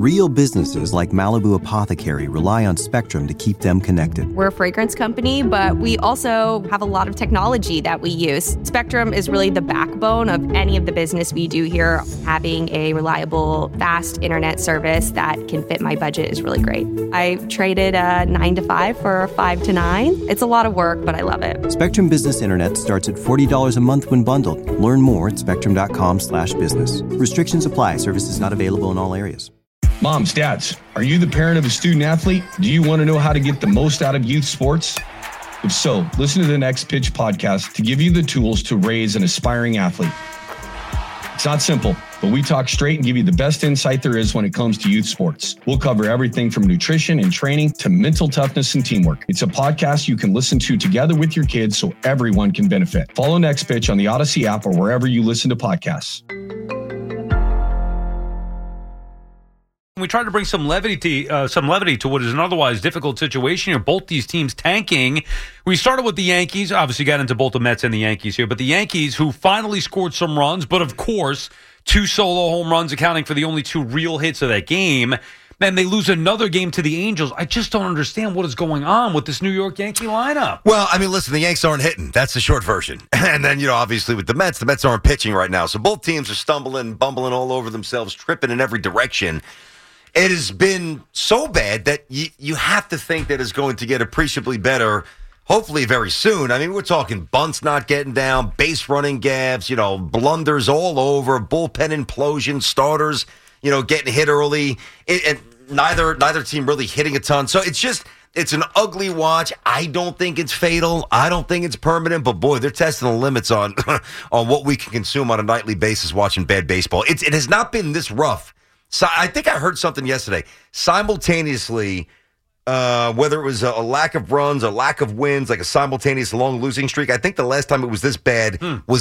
Real businesses like Malibu Apothecary rely on Spectrum to keep them connected. We're a fragrance company, but we also have a lot of technology that we use. Spectrum is really the backbone of any of the business we do here. Having a reliable, fast internet service that can fit my budget is really great. I traded a 9 to 5 for a 5 to 9. It's a lot of work, but I love it. Spectrum Business Internet starts at $40 a month when bundled. Learn more at spectrum.com/business. Restrictions apply. Services not available in all areas. Moms, dads, are you the parent of a student athlete? Do you want to know how to get the most out of youth sports? If so, listen to the Next Pitch podcast to give you the tools to raise an aspiring athlete. It's not simple, but we talk straight and give you the best insight there is when it comes to youth sports. We'll cover everything from nutrition and training to mental toughness and teamwork. It's a podcast you can listen to together with your kids so everyone can benefit. Follow Next Pitch on the Odyssey app or wherever you listen to podcasts. We tried to bring some levity to what is an otherwise difficult situation here. Both these teams tanking. We started with the Yankees. Obviously got into both the Mets and the Yankees here. But the Yankees, who finally scored some runs, but of course, 2 solo home runs accounting for the only 2 real hits of that game. Then they lose another game to the Angels. I just don't understand what is going on with this New York Yankee lineup. Well, I mean, listen, the Yanks aren't hitting. That's the short version. And then, obviously with the Mets aren't pitching right now. So both teams are stumbling, bumbling all over themselves, tripping in every direction. It has been so bad that you have to think that it's going to get appreciably better, hopefully very soon. I mean, we're talking bunts not getting down, base running gaffes, blunders all over, bullpen implosion, starters, getting hit early, and neither team really hitting a ton. So it's an ugly watch. I don't think it's fatal. I don't think it's permanent. But boy, they're testing the limits on on what we can consume on a nightly basis watching bad baseball. It has not been this rough. So I think I heard something yesterday. Simultaneously, whether it was a lack of runs, a lack of wins, like a simultaneous long losing streak, I think the last time it was this bad was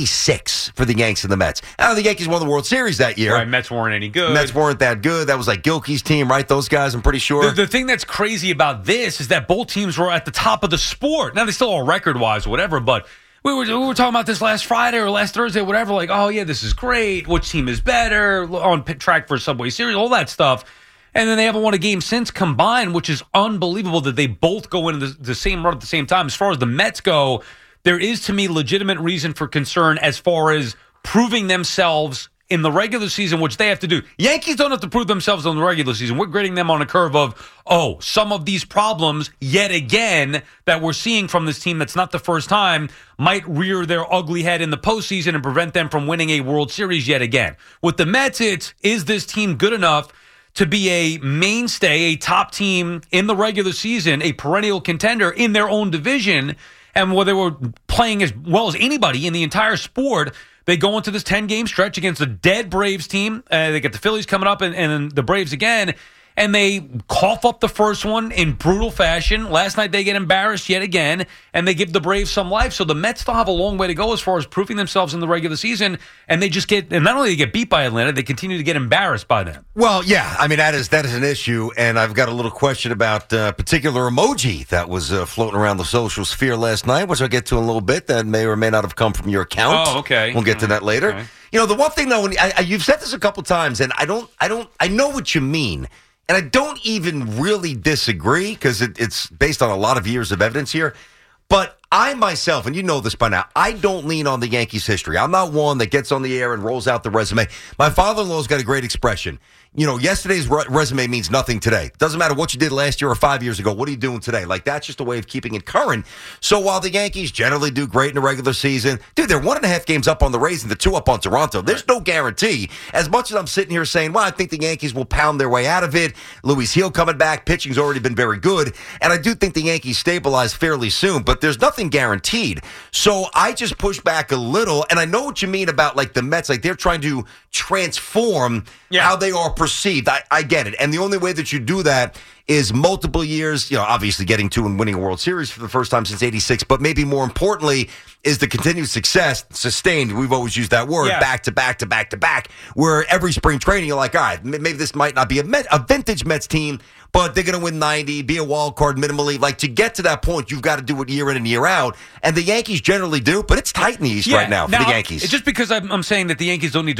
96 for the Yanks and the Mets. Now, the Yankees won the World Series that year. Right, Mets weren't any good. Mets weren't that good. That was like Gilkey's team, right? Those guys, I'm pretty sure. The thing that's crazy about this is that both teams were at the top of the sport. Now, they still are record-wise or whatever, but we were talking about this last Friday or last Thursday, whatever, like, oh, yeah, this is great. Which team is better? On track for Subway Series, all that stuff. And then they haven't won a game since combined, which is unbelievable that they both go into the same run at the same time. As far as the Mets go, there is, to me, legitimate reason for concern as far as proving themselves in the regular season, which they have to do. Yankees don't have to prove themselves in the regular season. We're grading them on a curve of, some of these problems, yet again, that we're seeing from this team that's not the first time, might rear their ugly head in the postseason and prevent them from winning a World Series yet again. With the Mets, is this team good enough to be a mainstay, a top team in the regular season, a perennial contender in their own division, and where they were playing as well as anybody in the entire sport? They go into this 10-game stretch against a dead Braves team. They get the Phillies coming up and the Braves again. And they cough up the first one in brutal fashion. Last night they get embarrassed yet again, and they give the Braves some life. So the Mets still have a long way to go as far as proving themselves in the regular season. And they just and not only they get beat by Atlanta, they continue to get embarrassed by them. Well, yeah, I mean, that is an issue. And I've got a little question about a particular emoji that was floating around the social sphere last night, which I'll get to in a little bit. That may or may not have come from your account. Oh, okay. We'll get to that later. Okay. The one thing, though, you've said this a couple times, and I know what you mean. And I don't even really disagree because it's based on a lot of years of evidence here. But I myself, and you know this by now, I don't lean on the Yankees' history. I'm not one that gets on the air and rolls out the resume. My father-in-law's got a great expression. Yesterday's resume means nothing today. Doesn't matter what you did last year or 5 years ago. What are you doing today? Like, that's just a way of keeping it current. So while the Yankees generally do great in the regular season, dude, they're 1.5 games up on the Rays and the 2 up on Toronto. There's no guarantee. As much as I'm sitting here saying, well, I think the Yankees will pound their way out of it. Luis Gil coming back. Pitching's already been very good. And I do think the Yankees stabilize fairly soon, but there's nothing guaranteed. So I just push back a little. And I know what you mean about, like, the Mets. Like, they're trying to transform how they are perceived. I get it. And the only way that you do that is multiple years, obviously getting to and winning a World Series for the first time since '86, but maybe more importantly is the continued success, sustained, we've always used that word, back to back to back to back, where every spring training you're like, all right, maybe this might not be a vintage Mets team, but they're going to win 90, be a wild card minimally. Like, to get to that point, you've got to do it year in and year out. And the Yankees generally do, but it's tight in the East right now for the Yankees. Just because I'm saying that the Yankees don't need to prove themselves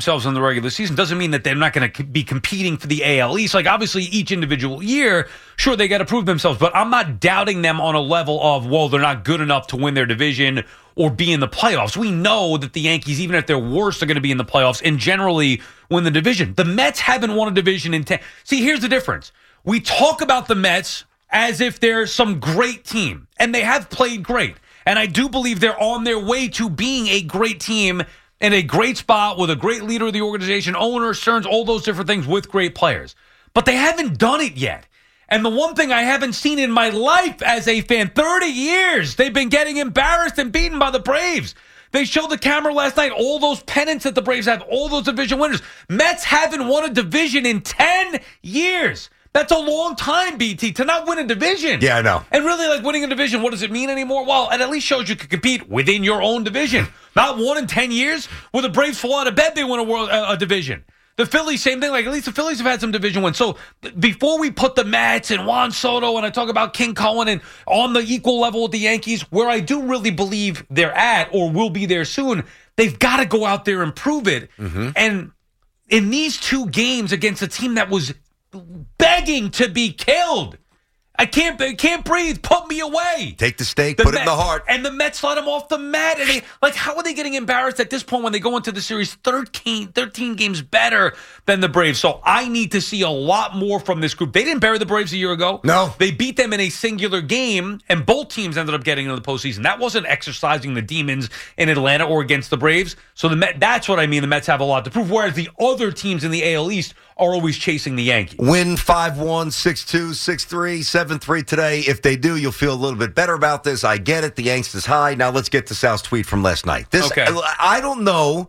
themselves in the regular season doesn't mean that they're not going to be competing for the AL East. Like, obviously, each individual year, sure, they got to prove themselves, but I'm not doubting them on a level of, well, they're not good enough to win their division or be in the playoffs. We know that the Yankees, even if they're worse, are going to be in the playoffs and generally win the division. The Mets haven't won a division in 10. See, here's the difference. We talk about the Mets as if they're some great team, and they have played great. And I do believe they're on their way to being a great team in a great spot with a great leader of the organization, owner, Stearns, all those different things with great players. But they haven't done it yet. And the one thing I haven't seen in my life as a fan, 30 years, they've been getting embarrassed and beaten by the Braves. They showed the camera last night, all those pennants that the Braves have, all those division winners. Mets haven't won a division in 10 years. That's a long time, BT, to not win a division. Yeah, I know. And really, like, winning a division, what does it mean anymore? Well, it at least shows you can compete within your own division. Not 1 in 10 years where the Braves fall out of bed, they win a division. The Phillies, same thing. Like, at least the Phillies have had some division wins. So before we put the Mets and Juan Soto and I talk about King Cohen and on the equal level with the Yankees, where I do really believe they're at or will be there soon, they've got to go out there and prove it. Mm-hmm. And in these 2 games against a team that was begging to be killed. I can't breathe. Put me away. Take the stake, put it in the heart. And the Mets let him off the mat. And how are they getting embarrassed at this point when they go into the series 13 games better than the Braves? So I need to see a lot more from this group. They didn't bury the Braves a year ago. No. They beat them in a singular game, and both teams ended up getting into the postseason. That wasn't exercising the demons in Atlanta or against the Braves. So that's what I mean. The Mets have a lot to prove, whereas the other teams in the AL East are always chasing the Yankees. Win 5-1, 6-2, 6-3, 7-3 today. If they do, you'll feel a little bit better about this. I get it. The angst is high. Now let's get to Sal's tweet from last night. Okay. I don't know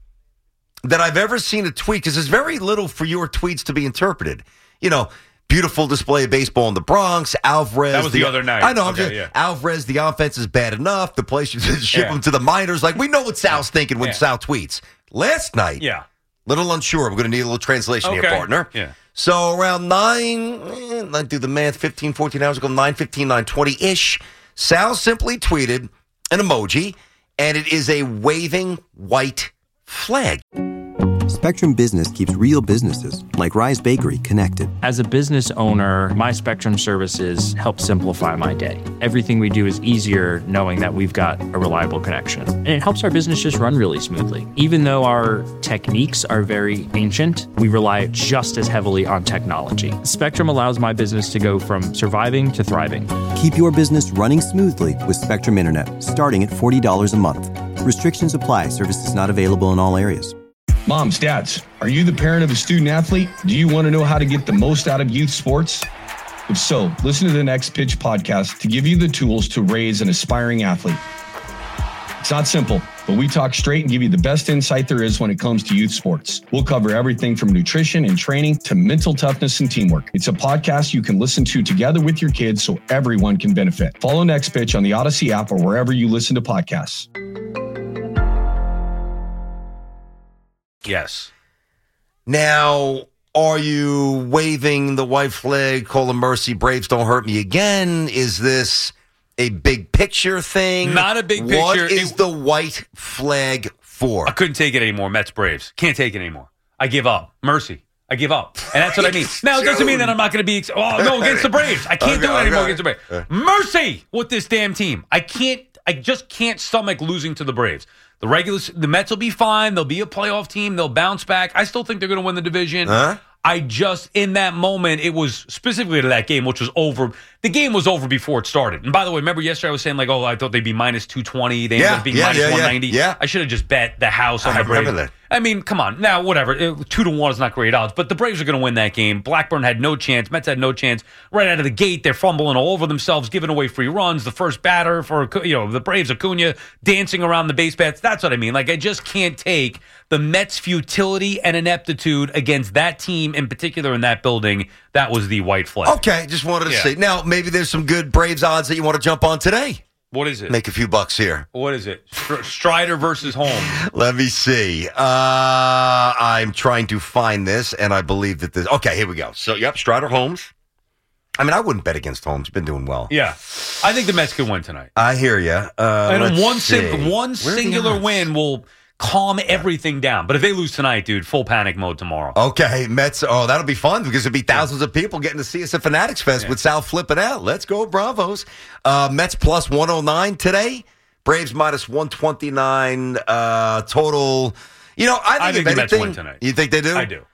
that I've ever seen a tweet, because there's very little for your tweets to be interpreted. You know, beautiful display of baseball in the Bronx. Alvarez. That was the other night. I know. Alvarez, the offense is bad enough. The place should ship him to the minors. Like, we know what Sal's thinking when Sal tweets. Last night. Yeah. Little unsure. We're going to need a little translation here, partner. Yeah. So around 9, let's do the math, 15, 14 hours ago, 9:15, 9:20-ish, Sal simply tweeted an emoji, and it is a waving white flag. Spectrum Business keeps real businesses, like Rise Bakery, connected. As a business owner, my Spectrum services help simplify my day. Everything we do is easier knowing that we've got a reliable connection. And it helps our business just run really smoothly. Even though our techniques are very ancient, we rely just as heavily on technology. Spectrum allows my business to go from surviving to thriving. Keep your business running smoothly with Spectrum Internet, starting at $40 a month. Restrictions apply. Services not available in all areas. Moms, dads, are you the parent of a student athlete? Do you want to know how to get the most out of youth sports? If so, listen to the Next Pitch podcast to give you the tools to raise an aspiring athlete. It's not simple, but we talk straight and give you the best insight there is when it comes to youth sports. We'll cover everything from nutrition and training to mental toughness and teamwork. It's a podcast you can listen to together with your kids so everyone can benefit. Follow Next Pitch on the Odyssey app or wherever you listen to podcasts. Yes. Now, are you waving the white flag, calling mercy, Braves don't hurt me again? Is this a big picture thing? Not a big picture. What is the white flag for? I couldn't take it anymore, Mets Braves. Can't take it anymore. I give up. Mercy. I give up. And that's what I mean. Now, it doesn't mean that I'm not going to be against the Braves. I can't do it anymore against the Braves. Mercy with this damn team. I just can't stomach losing to the Braves. The Mets will be fine. They'll be a playoff team. They'll bounce back. I still think they're going to win the division. In that moment, it was specifically to that game, which was over. The game was over before it started. And by the way, remember yesterday I was saying, like, I thought they'd be minus 220. They ended up being minus 190. Yeah. I should have just bet the house on the Braves. I remember that. I mean, come on. Now, whatever. 2-1 is not great odds, but the Braves are going to win that game. Blackburn had no chance. Mets had no chance. Right out of the gate, they're fumbling all over themselves, giving away free runs. The first batter for the Braves, Acuna, dancing around the base paths. That's what I mean. Like, I just can't take the Mets' futility and ineptitude against that team in particular in that building. That was the white flag. Okay, just wanted to see. Now, maybe there's some good Braves odds that you want to jump on today. What is it? Make a few bucks here. What is it? Strider versus Holmes. Let me see. I'm trying to find this, and I believe that this... Okay, here we go. So, Strider Holmes. I mean, I wouldn't bet against Holmes. Been doing well. Yeah. I think the Mets could win tonight. I hear you. And one singular win will calm everything down. But if they lose tonight, dude, full panic mode tomorrow. Okay, Mets. Oh, that'll be fun because it'll be thousands of people getting to see us at Fanatics Fest with Sal flipping out. Let's go, Bravos. Mets plus 109 today. Braves minus 129 total. I think the Mets win tonight. You think they do? I do.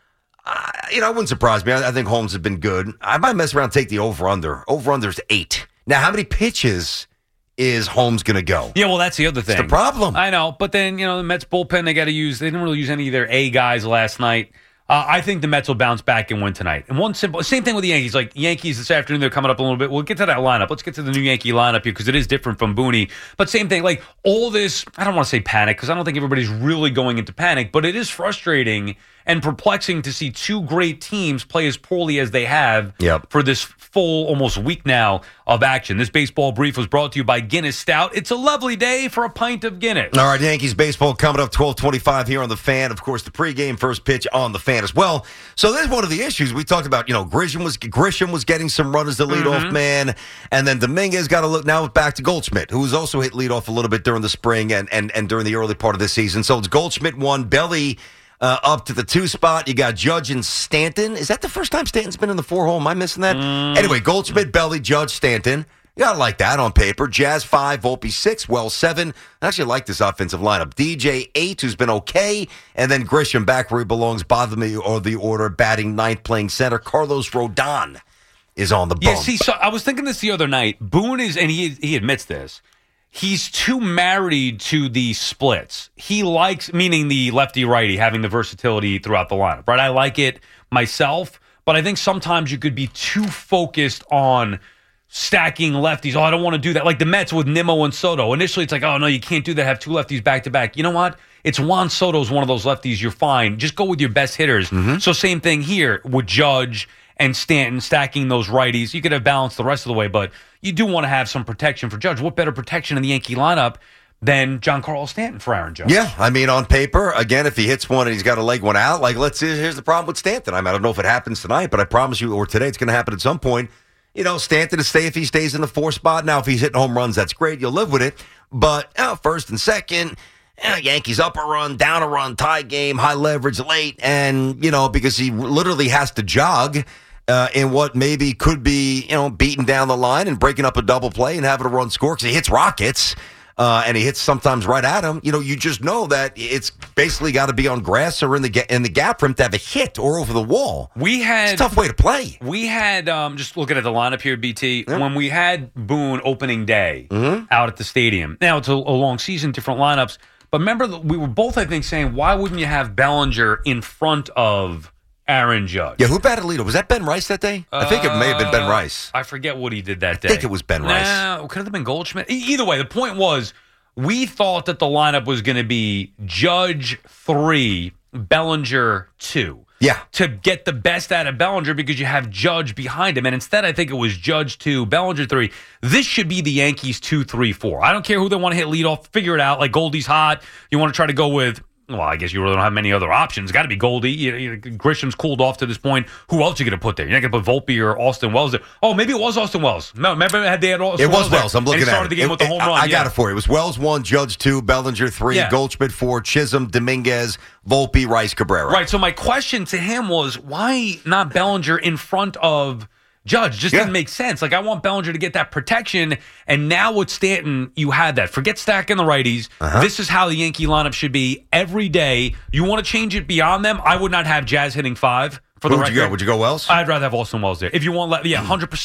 It wouldn't surprise me. I think Holmes has been good. I might mess around and take the over-under. Over-under's 8. Now, how many pitches is Holmes going to go? Yeah, well, that's the other thing. It's the problem. I know, but then, the Mets bullpen, they didn't really use any of their A guys last night. I think the Mets will bounce back and win tonight. And same thing with the Yankees. Like, Yankees this afternoon, they're coming up a little bit. We'll get to that lineup. Let's get to the new Yankee lineup here because it is different from Booney. But same thing, like all this, I don't want to say panic because I don't think everybody's really going into panic, but it is frustrating and perplexing to see two great teams play as poorly as they have for this full almost week now of action. This baseball brief was brought to you by Guinness Stout. It's a lovely day for a pint of Guinness. All right, Yankees baseball coming up 12:25 here on The Fan. Of course, the pregame first pitch on The Fan as well. So there's one of the issues we talked about. Grisham was getting some run as the leadoff man, and then Dominguez got to look now back to Goldschmidt, who's also hit leadoff a little bit during the spring and during the early part of the season. So it's Goldschmidt 1, Belly up to the 2 spot. You got Judge and Stanton. Is that the first time Stanton's been in the 4-hole? Am I missing that? Anyway, Goldschmidt, Belly, Judge, Stanton. You gotta like that on paper. Jazz 5, Volpe 6, Wells 7. I actually like this offensive lineup. DJ 8, who's been okay, and then Grisham back where he belongs, bottom of the order, batting 9th, playing center. Carlos Rodon is on the bump. Yeah, see, so I was thinking this the other night. Boone is, and he admits this, he's too married to the splits. He likes, meaning the lefty-righty, having the versatility throughout the lineup, right? I like it myself, but I think sometimes you could be too focused on stacking lefties. Oh, I don't want to do that. Like the Mets with Nimmo and Soto. Initially, it's like, oh, no, you can't do that. Have two lefties back-to-back. You know what? It's Juan Soto's one of those lefties. You're fine. Just go with your best hitters. So same thing here with Judge and Stanton stacking those righties. You could have balance the rest of the way, but you do want to have some protection for Judge. What better protection in the Yankee lineup than Giancarlo Stanton for Aaron Judge? Yeah, I mean, on paper, again, if he hits one and he's got to leg one out, like, here's the problem with Stanton. I don't know if it happens tonight, but I promise you, or today, it's going to happen at some point. Stanton to stay if he stays in the 4 spot. Now, if he's hitting home runs, that's great. You'll live with it. But first and second, Yankees up a run, down a run, tie game, high leverage late. And, because he literally has to jog in what maybe could be, beating down the line and breaking up a double play and having a run score because he hits rockets. And he hits sometimes right at him. You just know that it's basically got to be on grass or in the gap for him to have a hit or over the wall. It's a tough way to play. We had, just looking at the lineup here, BT, when we had Boone opening day out at the stadium. Now, it's a long season, different lineups. But remember, we were both, I think, saying, why wouldn't you have Bellinger in front of Aaron Judge? Yeah, who batted leadoff? Was that Ben Rice that day? I think it may have been Ben Rice. I forget what he did that day. I think it was Ben Rice. Nah, could have been Goldschmidt. Either way, the point was we thought that the lineup was going to be Judge 3, Bellinger 2. Yeah. To get the best out of Bellinger because you have Judge behind him. And instead, I think it was Judge 2, Bellinger 3. This should be the Yankees 2, 3, 4. I don't care who they want to hit leadoff. Figure it out. Like Goldie's hot. You want to try to go with, well, I guess you really don't have many other options. Got to be Goldie. Grisham's cooled off to this point. Who else are you going to put there? You're not going to put Volpe or Austin Wells there. Oh, maybe it was Austin Wells. No, remember they had Austin Wells. It was Wells. I'm looking at it. He started the game with the home run. I got it for you. It was Wells 1, Judge 2, Bellinger 3, Goldschmidt 4, Chisholm, Dominguez, Volpe, Rice, Cabrera. Right. So my question to him was, why not Bellinger in front of Judge? Just didn't make sense. Like, I want Bellinger to get that protection, and now with Stanton, you had that. Forget stacking the righties. This is how the Yankee lineup should be every day. You want to change it beyond them? I would not have Jazz hitting 5. For the record. Would you go Wells? I'd rather have Austin Wells there. If you want, 100%.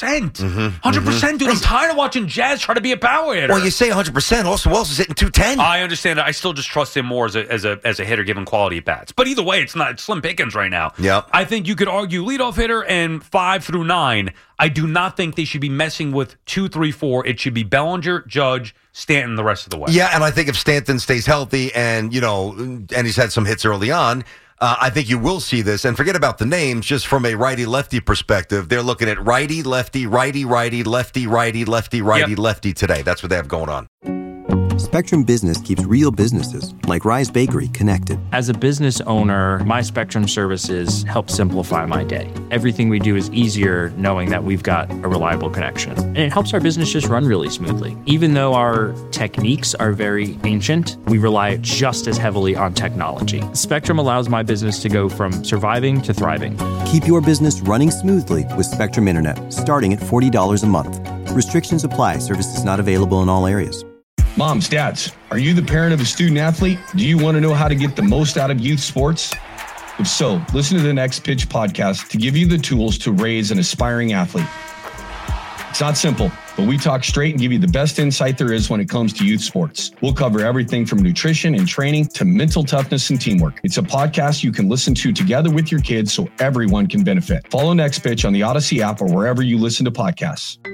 100%, dude. I'm tired of watching Jazz try to be a power hitter. Well, you say 100%. Austin Wells is hitting 210. I understand that. I still just trust him more as a hitter, given quality at bats. But either way, it's slim pickings right now. Yep. I think you could argue leadoff hitter and 5 through 9. I do not think they should be messing with 2, 3, 4. It should be Bellinger, Judge, Stanton the rest of the way. Yeah, and I think if Stanton stays healthy and he's had some hits early on, I think you will see this. And forget about the names, just from a righty-lefty perspective. They're looking at righty, lefty, righty, righty, lefty, righty, lefty, righty, lefty today. That's what they have going on. Spectrum Business keeps real businesses, like Rise Bakery, connected. As a business owner, my Spectrum services help simplify my day. Everything we do is easier knowing that we've got a reliable connection. And it helps our business just run really smoothly. Even though our techniques are very ancient, we rely just as heavily on technology. Spectrum allows my business to go from surviving to thriving. Keep your business running smoothly with Spectrum Internet, starting at $40 a month. Restrictions apply. Services not available in all areas. Moms, dads, are you the parent of a student athlete? Do you want to know how to get the most out of youth sports? If so, listen to the Next Pitch podcast to give you the tools to raise an aspiring athlete. It's not simple, but we talk straight and give you the best insight there is when it comes to youth sports. We'll cover everything from nutrition and training to mental toughness and teamwork. It's a podcast you can listen to together with your kids so everyone can benefit. Follow Next Pitch on the Odyssey app or wherever you listen to podcasts.